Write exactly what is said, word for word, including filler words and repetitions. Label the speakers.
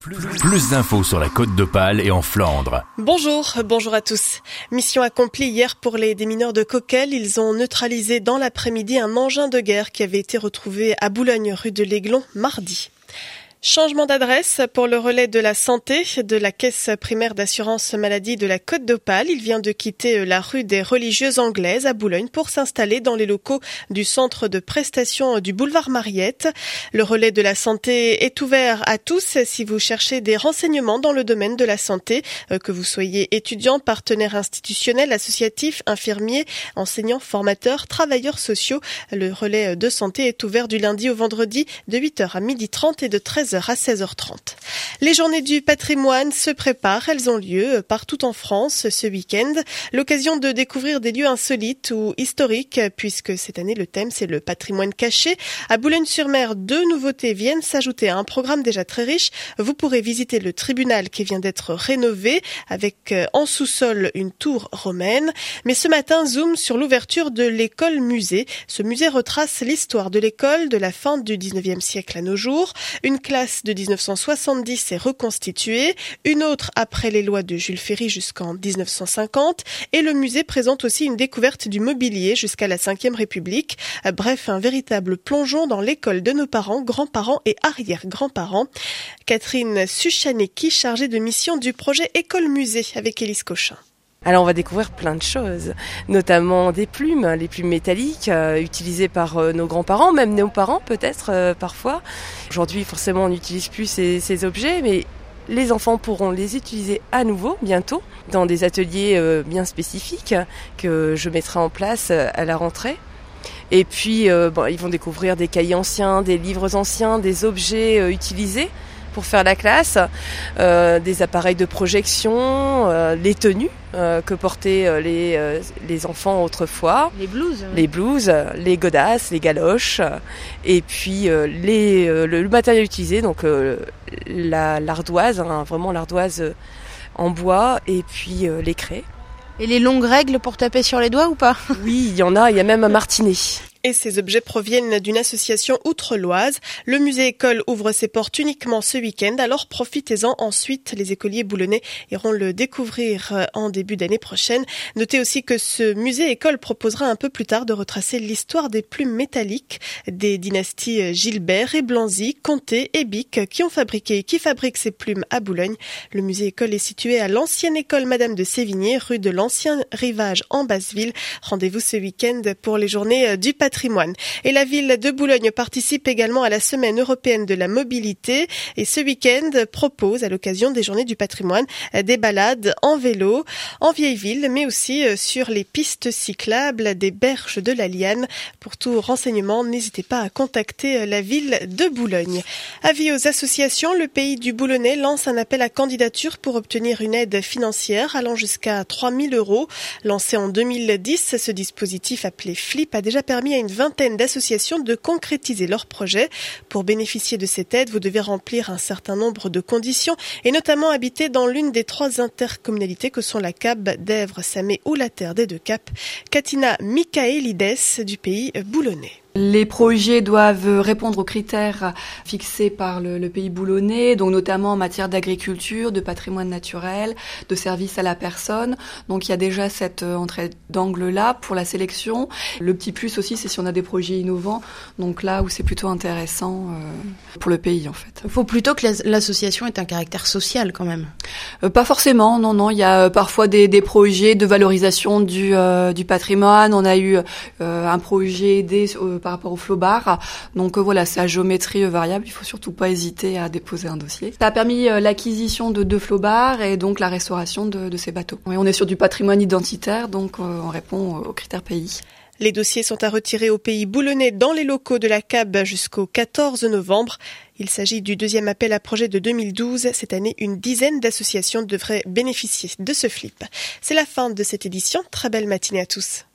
Speaker 1: Plus, plus d'infos sur la Côte d'Opale et en Flandre.
Speaker 2: Bonjour, bonjour à tous. Mission accomplie hier pour les démineurs de Coquelles. Ils ont neutralisé dans l'après-midi un engin de guerre qui avait été retrouvé à Boulogne, rue de l'Aiglon, mardi. Changement d'adresse pour le relais de la santé de la Caisse primaire d'assurance maladie de la Côte d'Opale. Il vient de quitter la rue des Religieuses Anglaises à Boulogne pour s'installer dans les locaux du centre de prestation du boulevard Mariette. Le relais de la santé est ouvert à tous si vous cherchez des renseignements dans le domaine de la santé, que vous soyez étudiant, partenaire institutionnel, associatif, infirmier, enseignant, formateur, travailleurs sociaux. Le relais de santé est ouvert du lundi au vendredi de huit heures à midi trente et de treize heures à seize heures trente. Les journées du patrimoine se préparent. Elles ont lieu partout en France ce week-end. L'occasion de découvrir des lieux insolites ou historiques, puisque cette année le thème c'est le patrimoine caché. À Boulogne-sur-Mer, deux nouveautés viennent s'ajouter à un programme déjà très riche. Vous pourrez visiter le tribunal qui vient d'être rénové avec en sous-sol une tour romaine. Mais ce matin, zoom sur l'ouverture de l'école musée. Ce musée retrace l'histoire de l'école de la fin du dix-neuvième siècle à nos jours. Une classe de dix-neuf cent soixante-dix est reconstituée, une autre après les lois de Jules Ferry jusqu'en dix-neuf cent cinquante, et le musée présente aussi une découverte du mobilier jusqu'à la cinquième République. Bref, un véritable plongeon dans l'école de nos parents, grands-parents et arrière-grands-parents. Catherine Suchanecki, chargée de mission du projet École-Musée avec Élise Cochin.
Speaker 3: Alors on va découvrir plein de choses, notamment des plumes, les plumes métalliques euh, utilisées par euh, nos grands-parents, même nos parents peut-être euh, parfois. Aujourd'hui forcément on n'utilise plus ces, ces objets, mais les enfants pourront les utiliser à nouveau bientôt dans des ateliers euh, bien spécifiques que je mettrai en place euh, à la rentrée. Et puis euh, bon, ils vont découvrir des cahiers anciens, des livres anciens, des objets euh, utilisés pour faire la classe, euh, des appareils de projection, euh, les tenues euh, que portaient euh, les, euh, les enfants autrefois.
Speaker 4: Les blouses. Oui.
Speaker 3: Les blouses, les godasses, les galoches, et puis euh, les, euh, le, le matériel utilisé, donc euh, la, l'ardoise, hein, vraiment l'ardoise en bois, et puis euh, les craies.
Speaker 4: Et les longues règles pour taper sur les doigts ou pas ?
Speaker 3: Oui, il y en a, il y a même un martinet.
Speaker 2: Et ces objets proviennent d'une association outre-loise. Le musée école ouvre ses portes uniquement ce week-end, alors profitez-en. Ensuite, les écoliers boulonnais iront le découvrir en début d'année prochaine. Notez aussi que ce musée école proposera un peu plus tard de retracer l'histoire des plumes métalliques des dynasties Gilbert et Blanzy, Comté et Bic qui ont fabriqué et qui fabriquent ces plumes à Boulogne. Le musée école est situé à l'ancienne école Madame de Sévigné, rue de l'Ancien Rivage en Basse-Ville. Rendez-vous ce week-end pour les journées du patrimoine. Et la ville de Boulogne participe également à la Semaine européenne de la mobilité et ce week-end propose à l'occasion des Journées du patrimoine des balades en vélo, en vieille ville, mais aussi sur les pistes cyclables des berges de la Liane. Pour tout renseignement, n'hésitez pas à contacter la ville de Boulogne. Avis aux associations, le Pays du Boulonnais lance un appel à candidature pour obtenir une aide financière allant jusqu'à trois mille euros. Lancé en deux mille dix, ce dispositif appelé FLIP a déjà permis à une vingtaine d'associations de concrétiser leurs projets. Pour bénéficier de cette aide, vous devez remplir un certain nombre de conditions et notamment habiter dans l'une des trois intercommunalités que sont la C A B, Dèvres, Samé ou la Terre des Deux Caps. Katina Michaelides du Pays boulonnais.
Speaker 5: Les projets doivent répondre aux critères fixés par le, le pays boulonnais, donc notamment en matière d'agriculture, de patrimoine naturel, de services à la personne. Donc il y a déjà cette entrée d'angle-là pour la sélection. Le petit plus aussi, c'est si on a des projets innovants, donc là où c'est plutôt intéressant euh, pour le pays en fait.
Speaker 4: Il faut plutôt que l'association ait un caractère social quand même.
Speaker 5: Euh, pas forcément, non, non. Il y a parfois des, des projets de valorisation du, euh, du patrimoine. On a eu euh, un projet aidé euh, par rapport au flobard. Donc euh, voilà, c'est à géométrie euh, variable. Il faut surtout pas hésiter à déposer un dossier. Ça a permis euh, l'acquisition de deux flobards et donc la restauration de, de ces bateaux. Et on est sur du patrimoine identitaire, donc euh, on répond aux critères pays.
Speaker 2: Les dossiers sont à retirer au Pays boulonnais dans les locaux de la C A B jusqu'au quatorze novembre. Il s'agit du deuxième appel à projet de deux mille douze. Cette année, une dizaine d'associations devraient bénéficier de ce flip. C'est la fin de cette édition. Très belle matinée à tous.